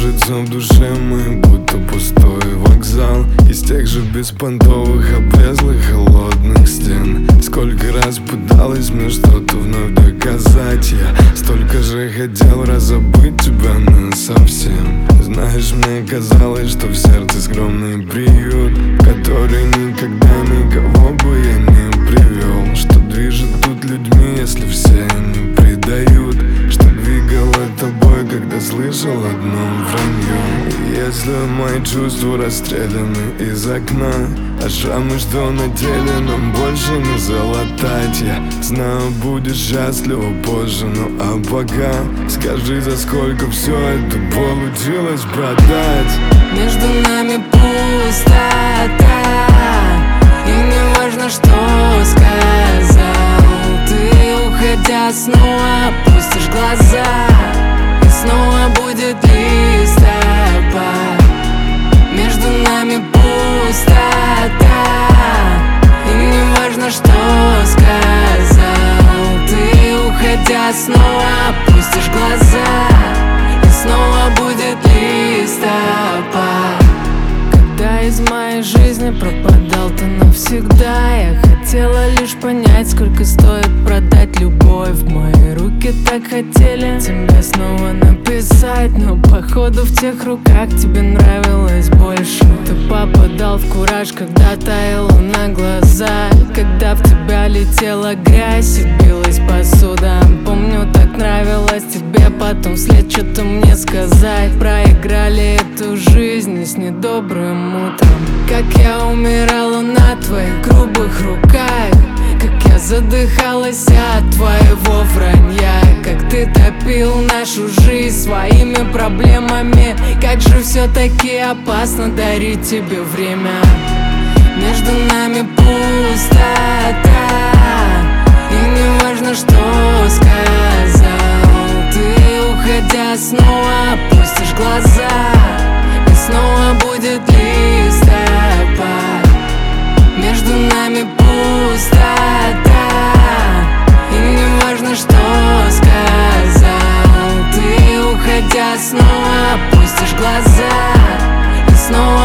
кажется, в душе мы будто пустой вокзал из тех же беспонтовых, облезлых, холодных стен. Сколько раз пыталась мне что-то вновь доказать, я столько же хотел разобыть тебя насовсем. Знаешь, мне казалось, что в сердце скромный приют, в который никогда никого бы я не привел. Что движет тут людьми, если все они предают? Что двигало тобой, когда слышал одно вранье? Если мои чувства расстреляны из окна, а шрамы, что на теле, нам больше не залатать. Я знаю, будешь счастлива позже, ну а пока скажи, за сколько все это получилось продать. Между нами пустота, и не важно, что сказал ты, уходя снова опустишь глаза, и снова будет листопад. Между нами пустота, и не важно, что сказал ты, уходя снова опустишь глаза, и снова будет листопад. Когда из моей жизни пропадал ты навсегда, я хотела лишь понять, сколько стоит продать любовь. Мои руки так хотели тебе снова написать, но походу в тех руках тебе нравилось больше. Ты попадал в кураж, когда таяла на глаза, когда в тебя летела грязь и билась посуда. Помню, так нравилось тебе потом вслед что-то мне сказать. Проиграли эту жизнь и с недобрым утром. Как я умирала на твоих грубых руках, как я задыхалась от твоего вранья, как ты топил нашу жизнь своими проблемами. Как же все-таки опасно дарить тебе время. Между нами пустота, и не важно, что сказал ты, уходя снова опустишь глаза, и снова будет листопад. Между нами пустота, и не важно, что сказал ты, уходя снова опустишь глаза, и снова